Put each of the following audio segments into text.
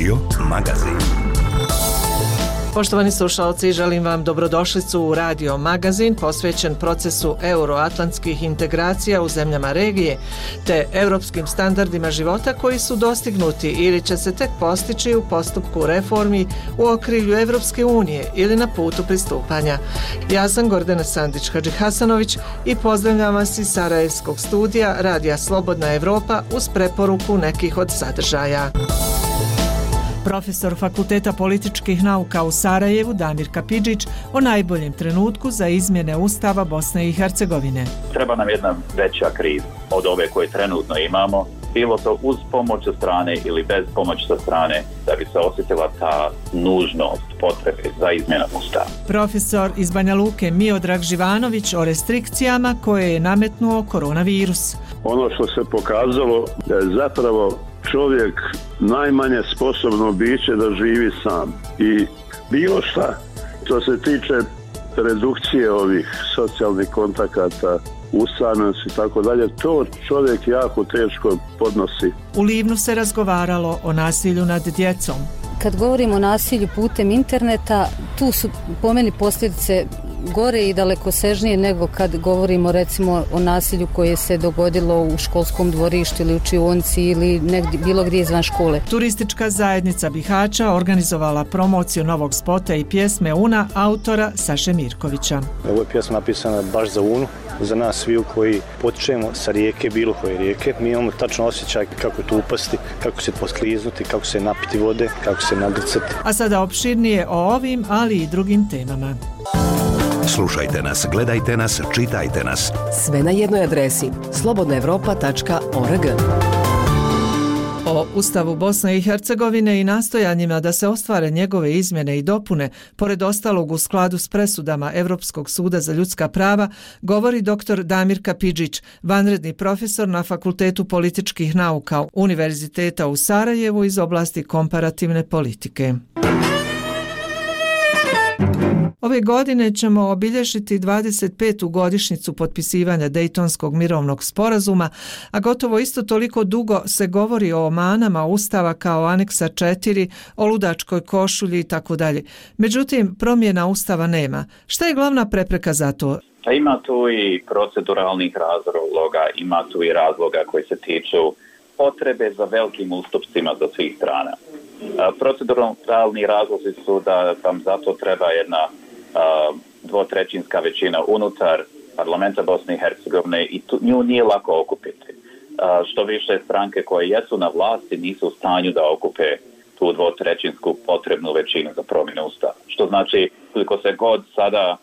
Radio Magazin. Poštovani slušalci, želim vam dobrodošlicu u Radio Magazin posvećen procesu euroatlantskih integracija u zemljama regije te europskim standardima života koji su dostignuti ili će se tek postići u postupku reformi u okrilju Evropske unije ili na putu pristupanja. Ja sam Gordana Sandić-Hadžihasanović i pozdravljam vas iz Sarajevskog studija Radija Slobodna Evropa uz preporuku nekih od sadržaja. Profesor Fakulteta političkih nauka u Sarajevu Damir Kapidžić o najboljem trenutku za izmjene Ustava Bosne i Hercegovine. Treba nam jedna veća kriza od ove koje trenutno imamo, bilo to uz pomoć sa strane ili bez pomoći sa strane, da bi se osjetila ta nužnost potrebe za izmjenom Ustava. Profesor iz Banja Luke Miodrag Živanović o restrikcijama koje je nametnuo koronavirus. Ono što se pokazalo da je zapravo čovjek najmanje sposobno biće da živi sam i bilo šta što se tiče redukcije ovih socijalnih kontakata, usamljenosti i tako dalje, to čovjek jako teško podnosi. U Livnu se razgovaralo o nasilju nad djecom. Kad govorimo o nasilju putem interneta, tu su po meni posljedice gore i dalekosežnije nego kad govorimo recimo o nasilju koje se dogodilo u školskom dvorištu ili učionici ili negdje, bilo gdje izvan škole. Turistička zajednica Bihaća organizovala promociju novog spota i pjesme Una autora Saše Mirkovića. Ovo je pjesma napisana baš za Unu, za nas sviju koji potičemo sa rijeke, bilo koje rijeke. Mi imamo tačno osjećaj kako tu upasti, kako se poskliznuti, kako se napiti vode, kako se nagrcati. A sada opširnije o ovim, ali i drugim temama. Slušajte nas, gledajte nas, čitajte nas. Sve na jednoj adresi slobodnaevropa.org. O Ustavu Bosne i Hercegovine i nastojanjima da se ostvare njegove izmjene i dopune, pored ostalog u skladu s presudama Europskog suda za ljudska prava, govori dr. Damir Kapidžić, vanredni profesor na Fakultetu političkih nauka Univerziteta u Sarajevu iz oblasti komparativne politike. Ove godine ćemo obilježiti 25. godišnjicu potpisivanja Dejtonskog mirovnog sporazuma, a gotovo isto toliko dugo se govori o manama Ustava kao aneksa 4, o ludačkoj košulji i tako dalje. Međutim, promjena Ustava nema. Šta je glavna prepreka za to? Ima tu i proceduralnih razloga, ima tu i razloga koji se tiču potrebe za velikim ustupcima za svih strana. Proceduralni razlozi su da vam zato treba jedna dvotrećinska većina unutar parlamenta Bosne i Hercegovine i nju nije lako okupiti. Što više stranke koje jesu na vlasti nisu u stanju da okupe tu dvotrećinsku potrebnu većinu za promjenu Ustava. Što znači, koliko se god sada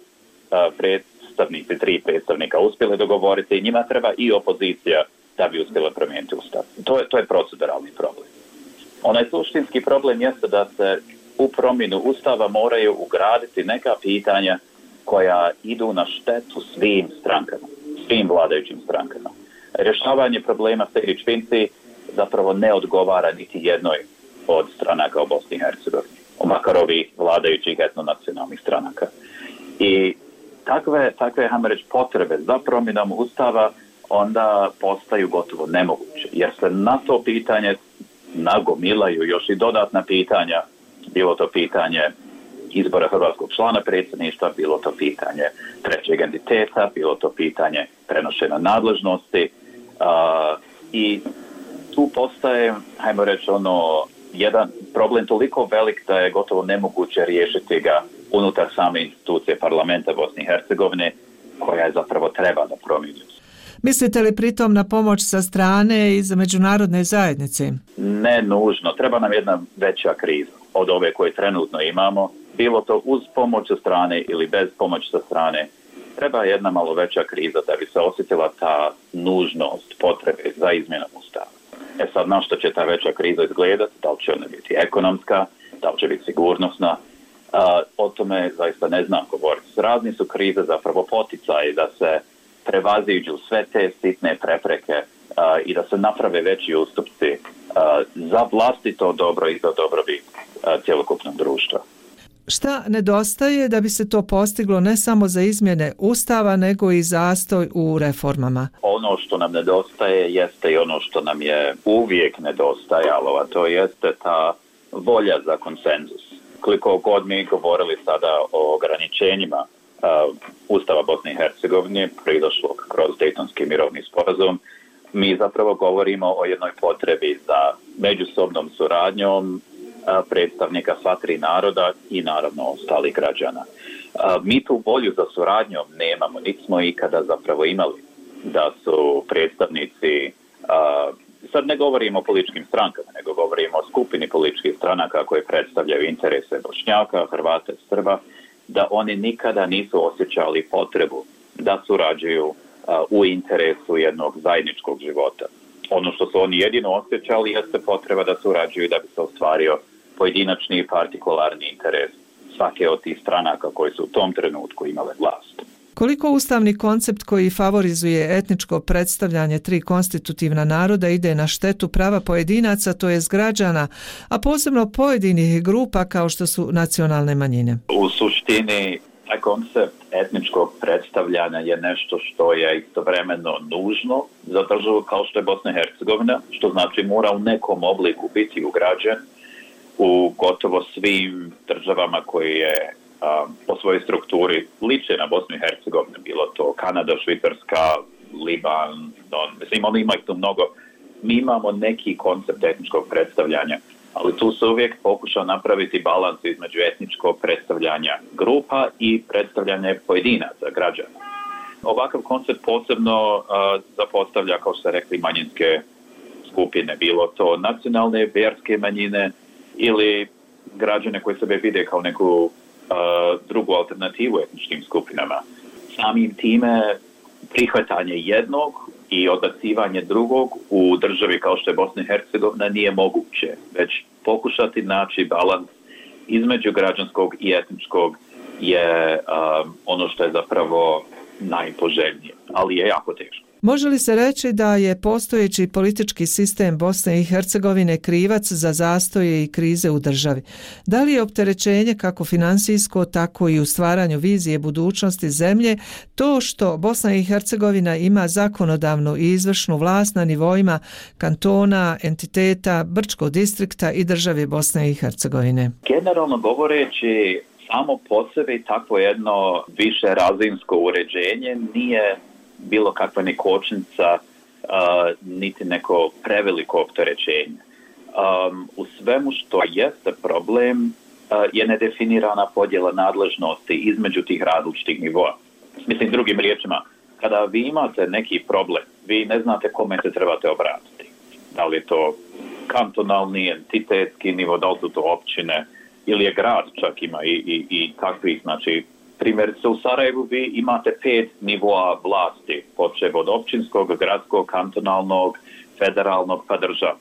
tri predstavnika uspjeli dogovoriti, njima treba i opozicija da bi uspjela promijeniti Ustav. To je proceduralni problem. Onaj suštinski problem jeste da se u promjenu Ustava moraju ugraditi neka pitanja koja idu na štetu svim strankama, svim vladajućim strankama. Rješavanje problema Sejdić-Finci zapravo ne odgovara niti jednoj od stranaka u Bosni i Hercegovini, makar ovih vladajućih etnonacionalnih stranaka. I takve hajmo reći, potrebe za promjenom Ustava onda postaju gotovo nemoguće, jer se na to pitanje nagomilaju još i dodatna pitanja, bilo to pitanje izbora hrvatskog člana predsjedništva, bilo to pitanje trećeg entiteta, bilo to pitanje prenošenja nadležnosti i tu postaje, hajmo reći, jedan problem toliko velik da je gotovo nemoguće riješiti ga unutar same institucije parlamenta Bosne i Hercegovine, koja je zapravo treba da promijeni. Mislite li pritom na pomoć sa strane iz međunarodne zajednice? Ne nužno. Treba nam jedna veća kriza od ove koje trenutno imamo. Bilo to uz pomoć sa strane ili bez pomoći sa strane. Treba jedna malo veća kriza da bi se osjetila ta nužnost potrebe za izmjenom Ustava. Sad na što će ta veća kriza izgledati? Da li će ona biti ekonomska? Da li će biti sigurnosna? O tome zaista ne znam govoriti. Razni su krize zapravo poticaji da se prevaziđu sve te sitne prepreke i da se naprave veći ustupci za vlastito dobro i za dobrobit cjelokupnog društva. Šta nedostaje da bi se to postiglo ne samo za izmjene Ustava, nego i zastoj u reformama? Ono što nam nedostaje jeste i ono što nam je uvijek nedostajalo, a to jeste ta volja za konsenzus. Koliko god mi govorili sada o ograničenjima Ustava Bosne i Hercegovine pridošlog kroz Dejtonski mirovni sporazum, mi zapravo govorimo o jednoj potrebi za međusobnom suradnjom predstavnika sva tri naroda i naravno ostalih građana. Mi tu volju za suradnjom nemamo, niti smo ikada zapravo imali da su predstavnici, sad ne govorimo o političkim strankama, nego govorimo o skupini političkih stranaka koje predstavljaju interese Bošnjaka, Hrvata, Srba, da oni nikada nisu osjećali potrebu da surađuju u interesu jednog zajedničkog života. Ono što su oni jedino osjećali jeste potreba da surađuju da bi se ostvario pojedinačni i partikularni interes svake od tih stranaka koji su u tom trenutku imale vlast. Koliko ustavni koncept koji favorizuje etničko predstavljanje tri konstitutivna naroda ide na štetu prava pojedinaca, to jest građana, a posebno pojedinih grupa kao što su nacionalne manjine? U suštini, taj koncept etničkog predstavljanja je nešto što je istovremeno nužno za državu kao što je Bosna i Hercegovina, što znači mora u nekom obliku biti ugrađen u gotovo svim državama koje po svojoj strukturi liče na Bosnu i Hercegovinu, bilo to Kanada, Švicarska, Liban, mislim, ima ih tu mnogo. Mi imamo neki koncept etničkog predstavljanja, ali tu se uvijek pokušao napraviti balans između etničkog predstavljanja grupa i predstavljanja pojedinaca, građana. Ovakav koncept posebno zapostavlja, kao što ste rekli, manjinske skupine, bilo to nacionalne, vjerske manjine ili građane koji sebe vide kao neku drugu alternativu etničkim skupinama. Samim time prihvatanje jednog i odbacivanje drugog u državi kao što je Bosna i Hercegovina nije moguće, već pokušati naći balans između građanskog i etničkog je ono što je zapravo najpoželjnije, ali je jako teško. Može li se reći da je postojeći politički sistem Bosne i Hercegovine krivac za zastoje i krize u državi? Da li je opterećenje kako finansijsko, tako i u stvaranju vizije budućnosti zemlje to što Bosna i Hercegovina ima zakonodavnu i izvršnu vlast na nivoima kantona, entiteta, Brčkog distrikta i države Bosne i Hercegovine? Generalno govoreći, samo po sebi takvo jedno više razinsko uređenje nije bilo kakva ni kočnica, niti neko preveliko opterećenje. U svemu što jeste problem je nedefinirana podjela nadležnosti između tih različitih nivoa. Mislim, drugim riječima, kada vi imate neki problem, vi ne znate kome se trebate obratiti. Da li je to kantonalni, entitetski nivo, da li su to općine ili je grad, čak ima i takvih, znači, primjerice u Sarajevu vi imate 5 nivoa vlasti, počev od općinskog, gradskog, kantonalnog, federalnog pa državnog.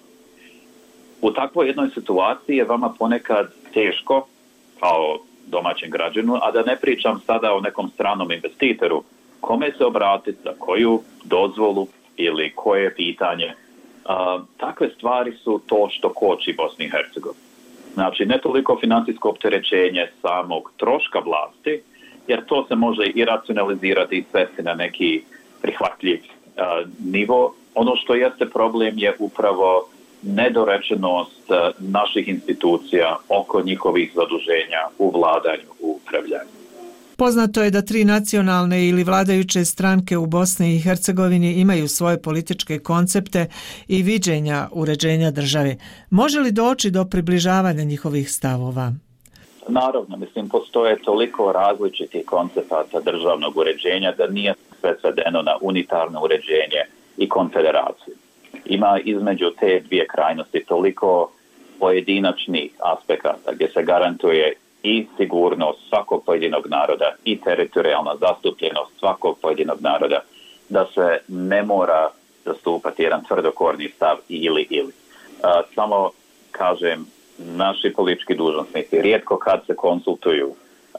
U takvoj jednoj situaciji je vama ponekad teško kao domaćem građanu, a da ne pričam sada o nekom stranom investitoru, kome se obratiti, za koju dozvolu ili koje pitanje. Takve stvari su to što koči Bosni i Hercegovini. Znači, ne toliko financijsko opterećenje samog troška vlasti, jer to se može i racionalizirati i svesti na neki prihvatljiv nivo. Ono što jeste problem je upravo nedorečenost naših institucija oko njihovih zaduženja u vladanju, u upravljanju. Poznato je da 3 nacionalne ili vladajuće stranke u Bosni i Hercegovini imaju svoje političke koncepte i viđenja uređenja države. Može li doći do približavanja njihovih stavova? Naravno, mislim, postoje toliko različitih koncepata državnog uređenja da nije sve svedeno na unitarno uređenje i konfederaciju. Ima između te dvije krajnosti toliko pojedinačnih aspekata gdje se garantuje i sigurnost svakog pojedinog naroda i teritorijalna zastupljenost svakog pojedinog naroda, da se ne mora zastupati jedan tvrdokorni stav ili. Samo kažem, naši politički dužnosnici rijetko kad se konsultuju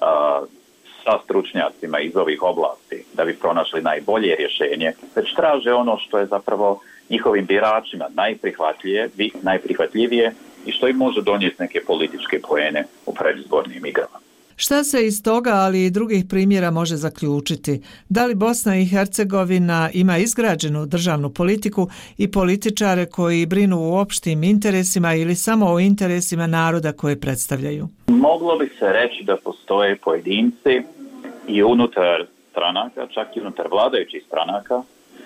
sa stručnjacima iz ovih oblasti da bi pronašli najbolje rješenje, već traže ono što je zapravo njihovim biračima najprihvatljivije i što im može donijeti neke političke poene u predizbornim igrama. Šta se iz toga, ali i drugih primjera može zaključiti? Da li Bosna i Hercegovina ima izgrađenu državnu politiku i političare koji brinu o opštim interesima ili samo o interesima naroda koje predstavljaju? Moglo bi se reći da postoje pojedinci i unutar stranaka, čak i unutar vladajućih stranaka,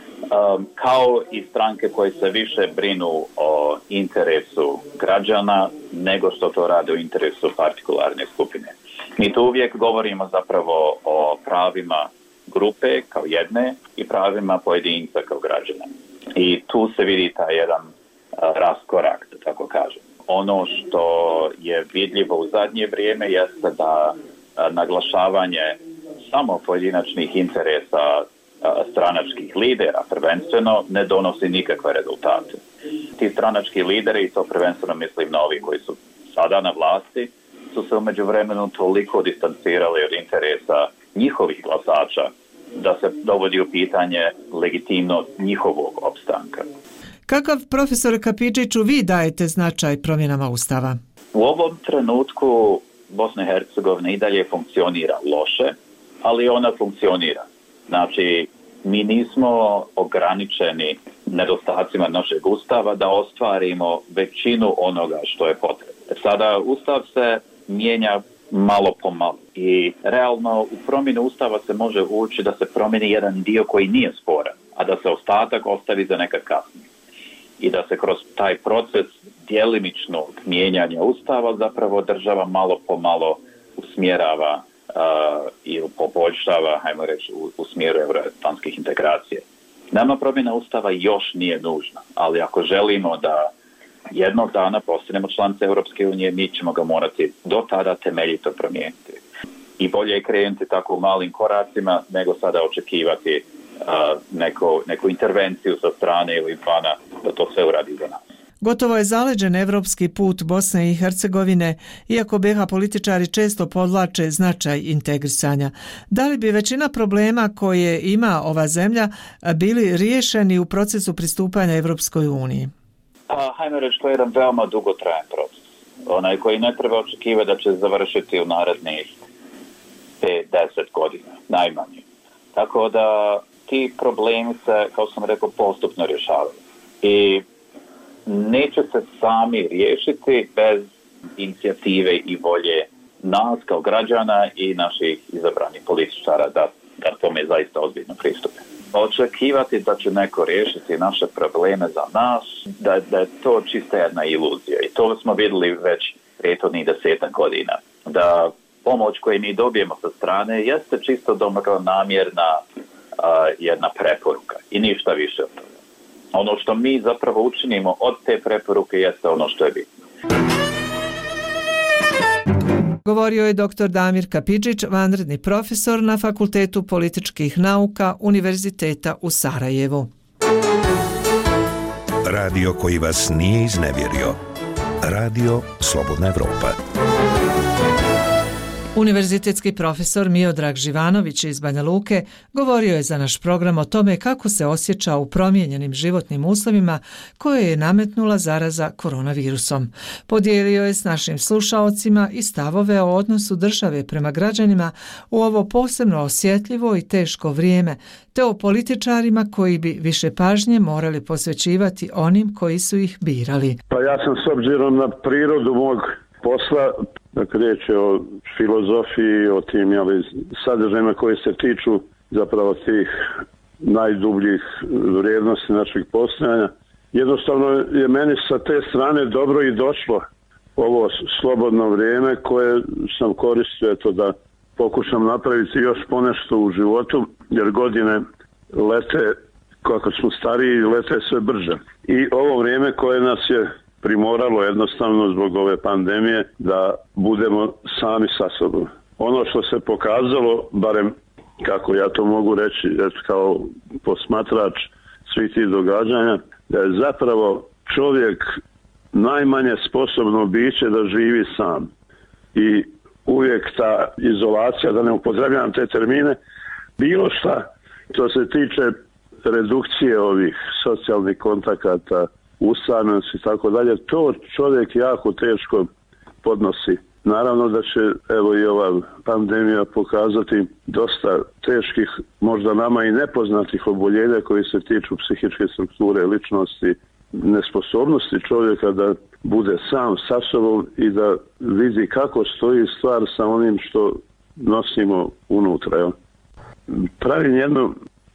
kao i stranke koje se više brinu o interesu građana nego što to rade u interesu partikularne skupine. Mi tu uvijek govorimo zapravo o pravima grupe kao jedne i pravima pojedinca kao građana. I tu se vidi taj jedan raskorak, da tako kažem. Ono što je vidljivo u zadnje vrijeme jeste da naglašavanje samo pojedinačnih interesa stranačkih lidera prvenstveno ne donosi nikakve rezultate. Ti stranački lideri, i to prvenstveno mislim na ovi koji su sada na vlasti, su se u međuvremenu toliko distancirali od interesa njihovih glasača da se dovodi u pitanje legitimnost njihovog opstanka. Kakav, profesor Kapidžiću, vi dajete značaj promjenama Ustava? U ovom trenutku Bosna i Hercegovina i dalje funkcionira loše, ali ona funkcionira. Znači, mi nismo ograničeni nedostacima našeg Ustava da ostvarimo većinu onoga što je potrebno. Sada Ustav se mijenja malo po malo i realno u promjenu Ustava se može ući da se promijeni jedan dio koji nije sporan, a da se ostatak ostavi za nekad kasnije. I da se kroz taj proces djelimičnog mijenjanja Ustava zapravo država malo po malo usmjerava ili poboljšava, hajmo reći, u smjeru euroatlantskih integracija. Nama promjena Ustava još nije nužna, ali ako želimo da jednog dana postanemo članice Europske unije, mi ćemo ga morati do tada temeljito promijeniti. I bolje je krenuti tako u malim koracima nego sada očekivati neku intervenciju sa strane ili izvana da to sve uradi za nas. Gotovo je zaleđen evropski put Bosne i Hercegovine, iako BiH političari često podvlače značaj integrisanja. Da li bi većina problema koje ima ova zemlja bili riješeni u procesu pristupanja Evropskoj uniji? Hajmo reći, to je jedan veoma dugotrajan proces. Onaj koji ne treba očekivati da će završiti u narednih 5-10 godina, najmanje. Tako da ti problemi se, kao sam rekao, postupno rješavaju. I neće se sami riješiti bez inicijative i volje nas kao građana i naših izabranih političara da tome zaista ozbiljno pristupe. Očekivati da će neko riješiti naše probleme za nas, da je to čista jedna iluzija. I to smo vidjeli već prethodnih 10 godina. Da pomoć koju mi dobijemo sa strane jeste čisto dobronamjerna jedna preporuka i ništa više od toga. Ono što mi zapravo učinimo od te preporuke jeste ono što je bitno. Govorio je dr. Damir Kapidžić, vanredni profesor na Fakultetu političkih nauka Univerziteta u Sarajevu. Radio koji vas nije iznevjerio. Radio Slobodna Evropa. Univerzitetski profesor Miodrag Živanović iz Banja Luke govorio je za naš program o tome kako se osjeća u promijenjenim životnim uslovima koje je nametnula zaraza koronavirusom. Podijelio je s našim slušaocima i stavove o odnosu države prema građanima u ovo posebno osjetljivo i teško vrijeme, te o političarima koji bi više pažnje morali posvećivati onim koji su ih birali. Pa ja sam s obzirom na prirodu mog posla, dakle riječ je o filozofiji, o tim sadržajima koji se tiču zapravo tih najdubljih vrijednosti našeg postojanja. Jednostavno je meni sa te strane dobro i došlo ovo slobodno vrijeme koje sam koristio da pokušam napraviti još ponešto u životu, jer godine lete, kako smo stariji, lete sve brže. I ovo vrijeme koje nas je primoralo jednostavno zbog ove pandemije da budemo sami sa sobom. Ono što se pokazalo, barem kako ja to mogu reći kao posmatrač svih tih događanja, da je zapravo čovjek najmanje sposobno biće da živi sam. I uvijek ta izolacija, da ne upotrebljavam te termine, bilo šta što se tiče redukcije ovih socijalnih kontakata, usamljenosti i tako dalje, to čovjek jako teško podnosi. naravno da će evo i ova pandemija pokazati dosta teških, možda nama i nepoznatih oboljenja koji se tiču psihičke strukture ličnosti, nesposobnosti čovjeka da bude sam sa sobom i da vidi kako stoji stvar sa onim što nosimo unutra. Jel? Pravim jednu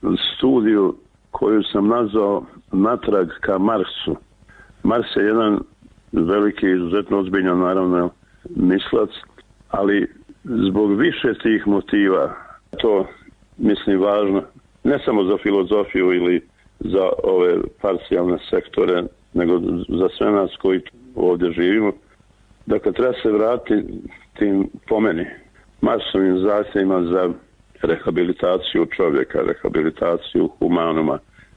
studiju koju sam nazvao Natrag ka Marsu. Mars je jedan veliki, izuzetno ozbiljan, naravno, mislac, ali zbog više tih motiva, to mislim važno, ne samo za filozofiju ili za ove parcijalne sektore, nego za sve nas koji ovdje živimo. Dakle, treba se vratiti tim, po meni, masovim zahtjevima za rehabilitaciju čovjeka, rehabilitaciju humanuma,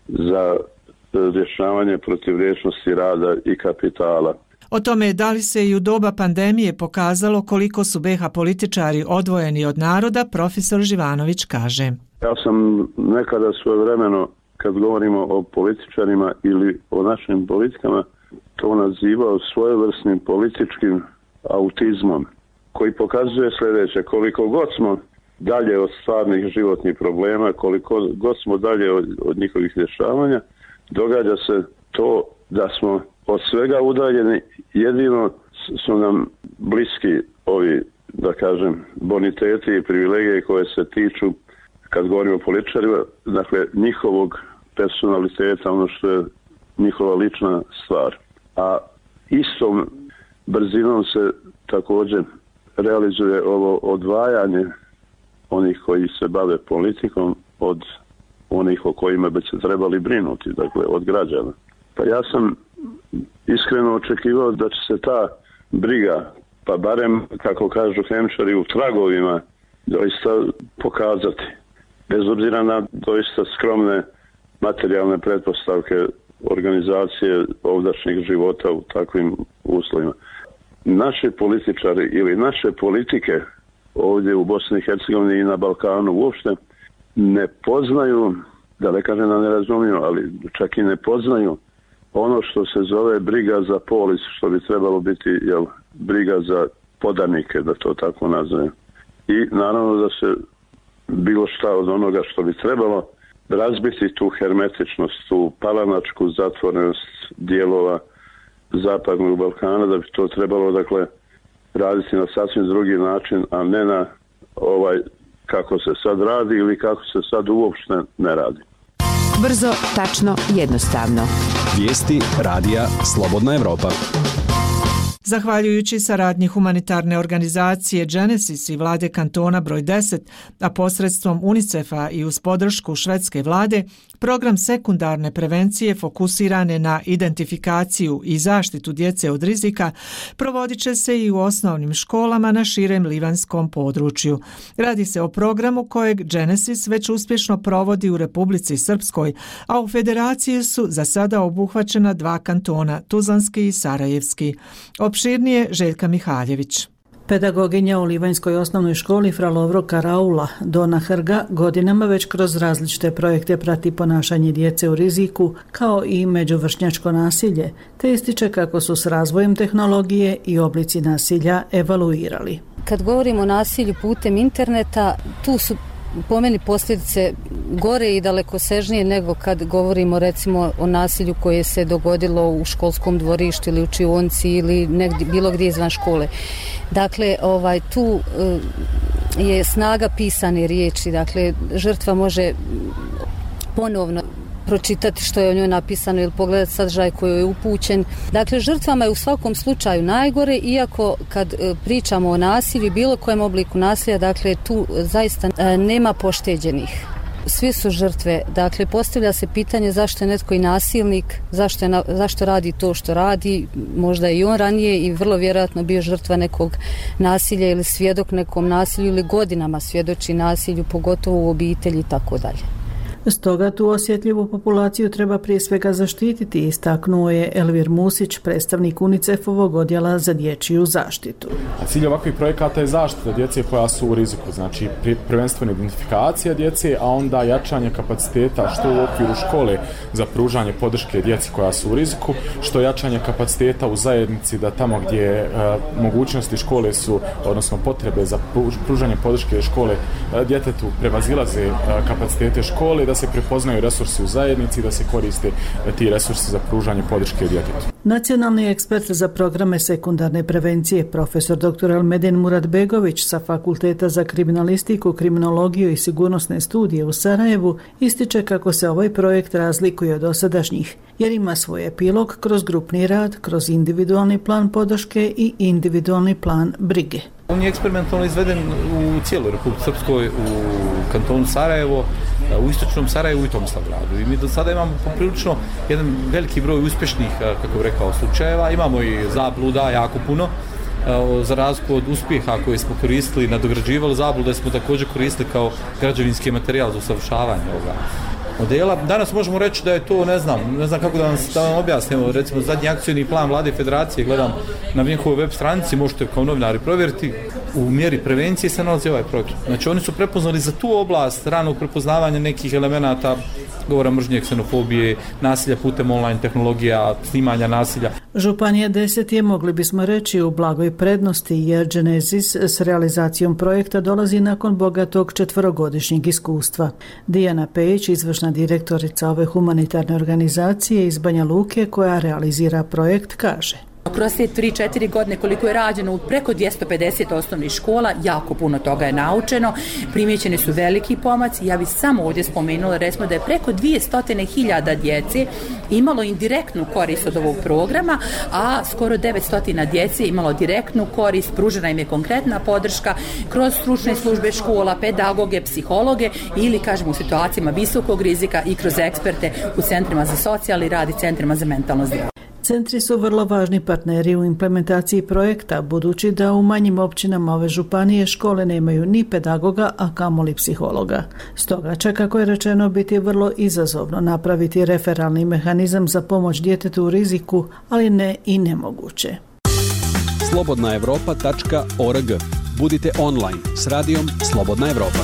za rješavanje protivrječnosti rada i kapitala. O tome da li se i u doba pandemije pokazalo koliko su BiH političari odvojeni od naroda, profesor Živanović kaže. Ja sam nekada svojevremeno, kad govorimo o političarima ili o našim politikama, to nazivao svojevrsnim političkim autizmom, koji pokazuje sljedeće: koliko god smo dalje od stvarnih životnih problema, koliko god smo dalje od njihovih rješavanja, događa se to da smo od svega udaljeni, jedino su nam bliski ovi, da kažem, boniteti i privilegije koje se tiču, kad govorimo o političarima, dakle njihovog personaliteta, ono što je njihova lična stvar. A istom brzinom se također realizuje ovo odvajanje onih koji se bave politikom od onih o kojima bi se trebali brinuti, dakle od građana. Pa ja sam iskreno očekivao da će se ta briga, pa barem, kako kažu hemčari, u tragovima doista pokazati. Bez obzira na doista skromne materijalne pretpostavke organizacije ovdašnjih života u takvim uslovima. Naši političari ili naše politike ovdje u Bosni i Hercegovini i na Balkanu uopšte ne poznaju, da ne kažem da ne razumiju, ali čak i ne poznaju ono što se zove briga za polis, što bi trebalo biti briga za podanike, da to tako nazovem. I naravno da se bilo šta od onoga što bi trebalo razbiti tu hermetičnost, tu palanačku zatvorenost dijelova Zapadnog Balkana, da bi to trebalo, dakle, raditi na sasvim drugi način, a ne na ovaj kako se sad radi ili kako se sad uopšte ne radi. Brzo, tačno, jednostavno. Vijesti radija Slobodna Evropa. Zahvaljujući saradnji humanitarne organizacije Genesis i vlade kantona broj 10, a posredstvom UNICEF-a i uz podršku švedske vlade, program sekundarne prevencije fokusirane na identifikaciju i zaštitu djece od rizika provodit će se i u osnovnim školama na širem livanskom području. Radi se o programu kojeg Genesis već uspješno provodi u Republici Srpskoj, a u federaciji su za sada obuhvaćena 2 kantona, Tuzlanski i Sarajevski. Opširnije Željka Mihaljević. Pedagoginja u Livanjskoj osnovnoj školi Fra Lovro Karaula, Dona Hrga, godinama već kroz različite projekte prati ponašanje djece u riziku, kao i međuvršnjačko nasilje, te ističe kako su s razvojem tehnologije i oblici nasilja evaluirali. Kad govorimo o nasilju putem interneta, tu su po meni posljedice gore i dalekosežnije nego kad govorimo recimo o nasilju koje se dogodilo u školskom dvorištu ili u čionci ili negdje, bilo gdje izvan škole. Dakle, tu je snaga pisane riječi, dakle žrtva može ponovno pročitati što je o njoj napisano ili pogledati sadržaj koji je upućen. Dakle, žrtvama je u svakom slučaju najgore, iako kad pričamo o nasilju, bilo kojem obliku nasilja, dakle tu zaista nema pošteđenih. Svi su žrtve. Dakle, postavlja se pitanje zašto je netko i nasilnik, zašto radi to što radi, možda i on ranije i vrlo vjerojatno bio žrtva nekog nasilja ili svjedok nekom nasilju ili godinama svjedoči nasilju, pogotovo u obitelji i tako dalje. Stoga tu osjetljivu populaciju treba prije svega zaštititi, istaknuo je Elvir Musić, predstavnik UNICEF-ovog odjela za dječju zaštitu. Cilj ovakvih projekata je zaštita djece koja su u riziku, znači prvenstveno identifikacija djece, a onda jačanje kapaciteta što u okviru škole za pružanje podrške djeci koja su u riziku, što jačanje kapaciteta u zajednici da tamo gdje mogućnosti škole su, odnosno potrebe za pružanje podrške škole djetetu prevazilaze kapacitete škole, da se prepoznaju resursi u zajednici, da se koriste ti resursi za pružanje podrške djetetu. Nacionalni ekspert za programe sekundarne prevencije, profesor dr. Elmedin Muratbegović sa Fakulteta za kriminalistiku, kriminologiju i sigurnosne studije u Sarajevu ističe kako se ovaj projekt razlikuje od dosadašnjih, jer ima svoj epilog kroz grupni rad, kroz individualni plan podrške i individualni plan brige. On je eksperimentalno izveden u cijeloj Republici Srpskoj, u kantonu Sarajevo, u istočnom Sarajevu i Tomislavgradu. I mi do sada imamo poprilično jedan veliki broj uspješnih, kako bih rekao, slučajeva. Imamo i zabluda jako puno, za razliku od uspjeha koje smo koristili, nadograđivali zablude smo također koristili kao građevinski materijal za usavršavanje ovoga modela. Danas možemo reći da je to, ne znam kako da vam objasnimo, recimo zadnji akcijni plan Vlade Federacije, gledam na njihovoj web stranici, možete kao novinari provjeriti, u mjeri prevencije se nalazi ovaj projekt. Znači oni su prepoznali za tu oblast ranog prepoznavanja nekih elemenata govora mržnje, ksenofobije, nasilja putem online tehnologija, snimanja nasilja. Županija 10 je, mogli bismo reći, u blagoj prednosti jer Genesis s realizacijom projekta dolazi nakon bogatog 4-godišnjeg iskustva. Dijana Pejić, izvršna direktorica ove humanitarne organizacije iz Banja Luke koja realizira projekt, kaže: Kroz te 3-4 godine koliko je rađeno u preko 250 osnovnih škola, jako puno toga je naučeno, primjećeni su veliki pomaci. Ja bih samo ovdje spomenula, recimo da je preko 200.000 djece imalo indirektnu korist od ovog programa, a skoro 900 djece imalo direktnu korist, pružena im je konkretna podrška kroz stručne službe škola, pedagoge, psihologe ili, kažemo, u situacijama visokog rizika i kroz eksperte u centrima za socijalni rad i centrima za mentalno zdravlje. Centri su vrlo važni partneri u implementaciji projekta, budući da u manjim općinama ove županije škole nemaju ni pedagoga, a kamoli psihologa. Stoga će, kako je rečeno, biti vrlo izazovno napraviti referalni mehanizam za pomoć djetetu u riziku, ali ne i nemoguće. slobodnaevropa.org. Budite online s radijom Slobodna Evropa.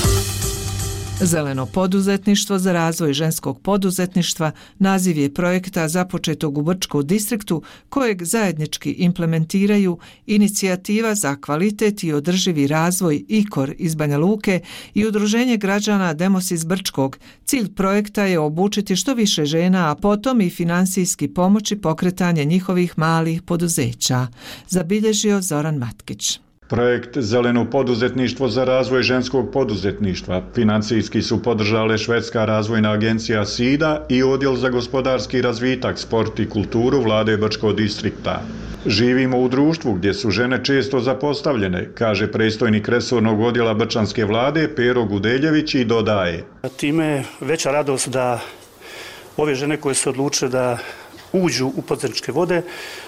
Zeleno poduzetništvo za razvoj ženskog poduzetništva naziv je projekta započetog u Brčkom distriktu kojeg zajednički implementiraju Inicijativa za kvalitet i održivi razvoj IKOR iz Banja Luke i Udruženje građana Demos iz Brčkog. Cilj projekta je obučiti što više žena, a potom i finansijski pomoći pokretanje njihovih malih poduzeća, zabilježio Zoran Matkić. Projekt Zeleno poduzetništvo za razvoj ženskog poduzetništva financijski su podržale Švedska razvojna agencija SIDA i Odjel za gospodarski razvitak, sport i kulturu Vlade Brčkog distrikta. Živimo u društvu gdje su žene često zapostavljene, kaže predstojnik resornog odjela Brčanske vlade Pero Gudeljević i dodaje: Time je veća radost da ove žene koje se odluče da uđu u poduzetničke vode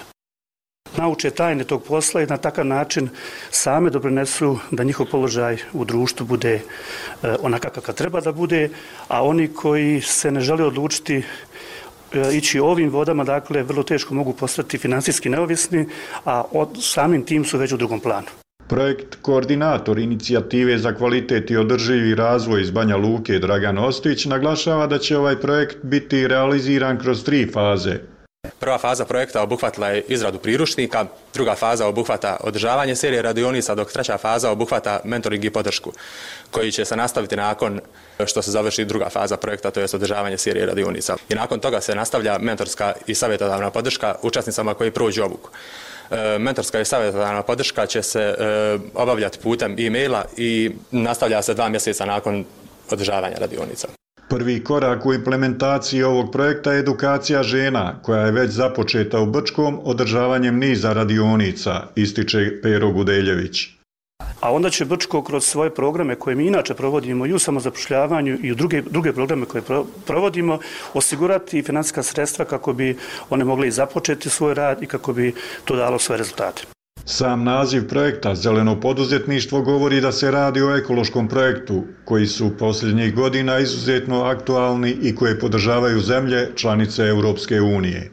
nauče tajne tog posla i na takav način same doprinesu da njihov položaj u društvu bude onakav kakav treba da bude, a oni koji se ne žele odlučiti ići ovim vodama, dakle, vrlo teško mogu postati financijski neovisni, a samim tim su već u drugom planu. Projekt koordinator Inicijative za kvalitet i održivi razvoj iz Banja Luke Dragan Ostić naglašava da će ovaj projekt biti realiziran kroz 3 faze. Prva faza projekta obuhvatila je izradu priručnika, druga faza obuhvata održavanje serije radionica, dok treća faza obuhvata mentoring i podršku, koji će se nastaviti nakon što se završi druga faza projekta, to je održavanje serije radionica. I nakon toga se nastavlja mentorska i savjetodavna podrška učesnicama koji prođu obuku. Mentorska i savjetodavna podrška će se obavljati putem e-maila i nastavlja se 2 mjeseca nakon održavanja radionica. Prvi korak u implementaciji ovog projekta je edukacija žena, koja je već započeta u Brčkom održavanjem niza radionica, ističe Pero Gudeljević. A onda će Brčko kroz svoje programe koje mi inače provodimo i u samozapošljavanju i u druge programe koje provodimo osigurati financijska sredstva kako bi one mogli započeti svoj rad i kako bi to dalo svoje rezultate. Sam naziv projekta Zeleno poduzetništvo govori da se radi o ekološkom projektu koji su posljednjih godina izuzetno aktualni i koje podržavaju zemlje članice Europske unije.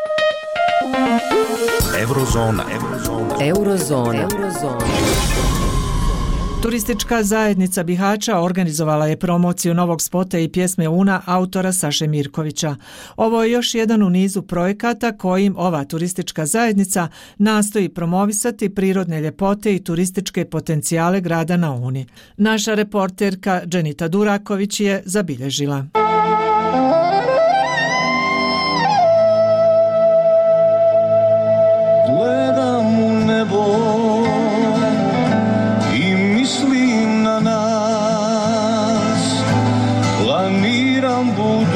Eurozona. Turistička zajednica Bihaća organizovala je promociju novog spota i pjesme Una autora Saše Mirkovića. Ovo je još jedan u nizu projekata kojim ova turistička zajednica nastoji promovisati prirodne ljepote i turističke potencijale grada na Uni. Naša reporterka Dženita Duraković je zabilježila. Gledam u nebo i mislim na nas, planiram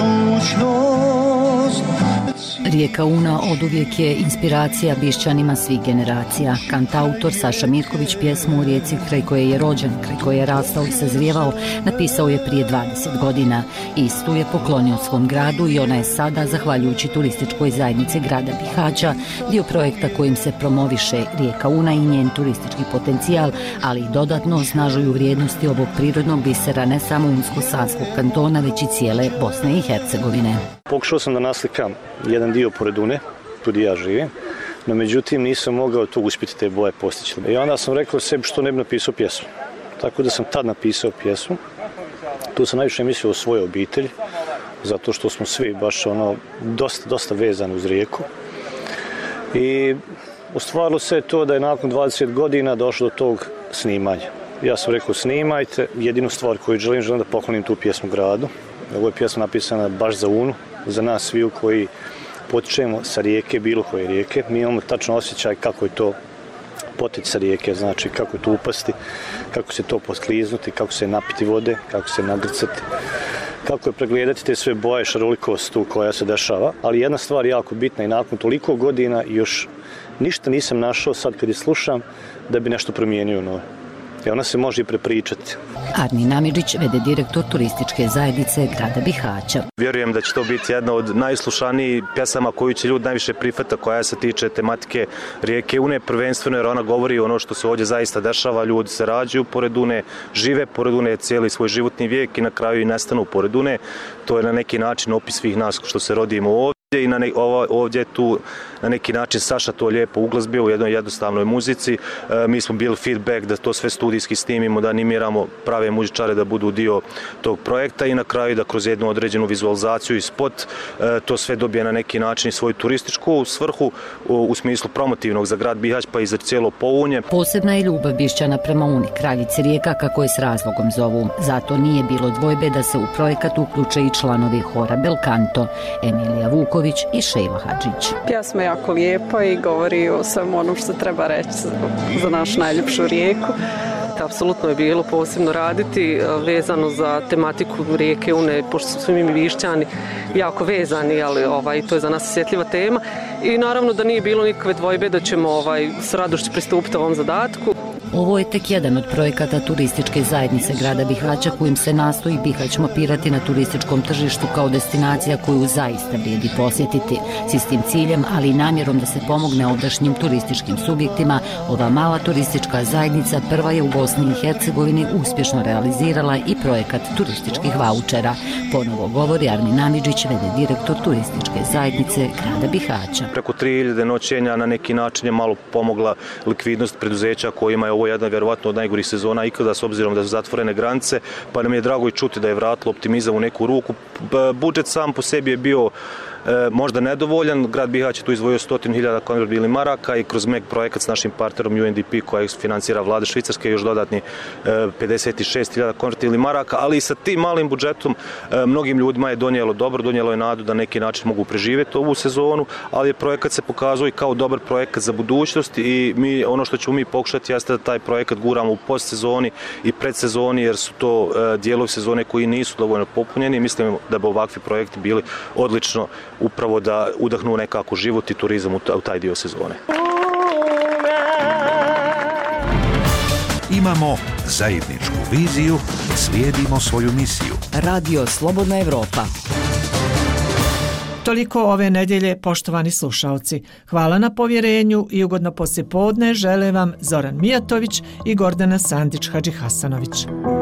budućnost. Rijeka Una oduvijek je inspiracija Bišćanima svih generacija. Kantautor Saša Mirković pjesmu u rijeci kraj koje je rođen, kraj koje je rastao i sazrijevao, napisao je prije 20 godina. Istu je poklonio svom gradu i ona je sada, zahvaljujući turističkoj zajednici grada Bihaća, dio projekta kojim se promoviše Rijeka Una i njen turistički potencijal, ali i dodatno osnažuju vrijednosti ovog prirodnog bisera ne samo Unsko-Sanskog kantona, već i cijele Bosne i Hercegovine. Pokušao sam da naslikam jedan dio pored Une, tu gdje ja živim, no međutim nisam mogao tu uspjeti te boje postići. I onda sam rekao sebi što ne bi napisao pjesmu. Tako da sam tad napisao pjesmu. Tu sam najviše mislio o svojoj obitelji, zato što smo svi baš dosta vezani uz rijeku. I ostvarilo se to da je nakon 20 godina došlo do tog snimanja. Ja sam rekao snimajte, jedinu stvar koju želim da poklonim tu pjesmu gradu. Ovo je pjesma napisana baš za Unu, za nas sviju koji potičemo sa rijeke, bilo koje rijeke. Mi imamo tačno osjećaj kako je to potići sa rijeke, znači kako je to upasti, kako se to poskliznuti, kako se napiti vode, kako se nagrcati, kako je pregledati te sve boje, šarolikost tu koja se dešava. Ali jedna stvar jako bitna i nakon toliko godina još ništa nisam našao sad kad je slušam da bi nešto promijenio novo. I ona se može i prepričati. Arni Namidžić, vede direktor turističke zajednice grada Bihaća. Vjerujem da će to biti jedna od najslušanijih pjesama koju će ljudi najviše prihvata koja se tiče tematike rijeke Une, prvenstveno jer ona govori ono što se ovdje zaista dešava, ljudi se rađaju pored Une, žive pored Une cijeli svoj životni vijek i na kraju i nestanu pored Une. To je na neki način opis svih nas što se rodimo ovdje. I ovdje je tu na neki način Saša to lijepo uglazbio u jednoj jednostavnoj muzici. Mi smo bili feedback da to sve studijski snimimo, da animiramo prave muzičare da budu dio tog projekta i na kraju da kroz jednu određenu vizualizaciju i spot to sve dobije na neki način svoju turističku svrhu u smislu promotivnog za grad Bihać pa i za cijelo Pounje. Posebna je ljubav Bišćana prema Uni, kraljici rijeka kako je s razlogom zovu. Zato nije bilo dvojbe da se u projekat uključe i članovi hora Belkanto, Emilija Vuković i Šejla Hadžić. Pjesma je jako lijepa i govori o svemu onom što treba reći za našu najljepšu rijeku. Apsolutno je bilo posebno raditi vezano za tematiku rijeke Une, pošto su svi mi Bišćani jako vezani, ali to je za nas osjetljiva tema. I naravno da nije bilo nikakve dvojbe da ćemo s radošću pristupiti ovom zadatku. Ovo je tek jedan od projekata turističke zajednice grada Bihaća kojim se nastoji Bihać mapirati na turističkom tržištu kao destinacija koju zaista vrijedi posjetiti. S istim ciljem, ali i namjerom da se pomogne ovdašnjim turističkim subjektima, ova mala turistička zajednica prva je u Bosni i Hercegovini uspješno realizirala i projekat turističkih vaučera. Ponovo govori Arni Namidžić, vede direktor turističke zajednice grada Bihaća. Preko 3000 noćenja na neki način je malo pomogla likvidnost preduzeća kojima je ovo jedna vjerovatno od najgorih sezona ikada s obzirom da su zatvorene granice, pa nam je drago i čuti da je vratilo optimizam u neku ruku. Budžet sam po sebi je bio možda nedovoljan. Grad Bihać je tu izdvojio 100.000 konvertibilnih maraka i kroz MEG projekat s našim partnerom UNDP koja financira vlada Švicarske još dodatni 56.000 konvertibilnih maraka, ali i sa tim malim budžetom mnogim ljudima je donijelo je nadu da neki način mogu preživjeti ovu sezonu, ali je projekat se pokazao i kao dobar projekat za budućnost i ono što ćemo mi pokušati jeste da taj projekat guramo u postsezoni i predsezoni jer su to dijelovi sezone koji nisu dovoljno popunjeni i mislim da bi ovakvi projekti bili odlično upravo da udahnu nekako život i turizam u taj dio sezone. Imamo zajedničku viziju, slijedimo svoju misiju. Radio Slobodna Evropa. Toliko ove nedjelje, poštovani slušalci. Hvala na povjerenju i ugodno poslijepodne žele vam Zoran Mijatović i Gordana Sandić-Hadžihasanović.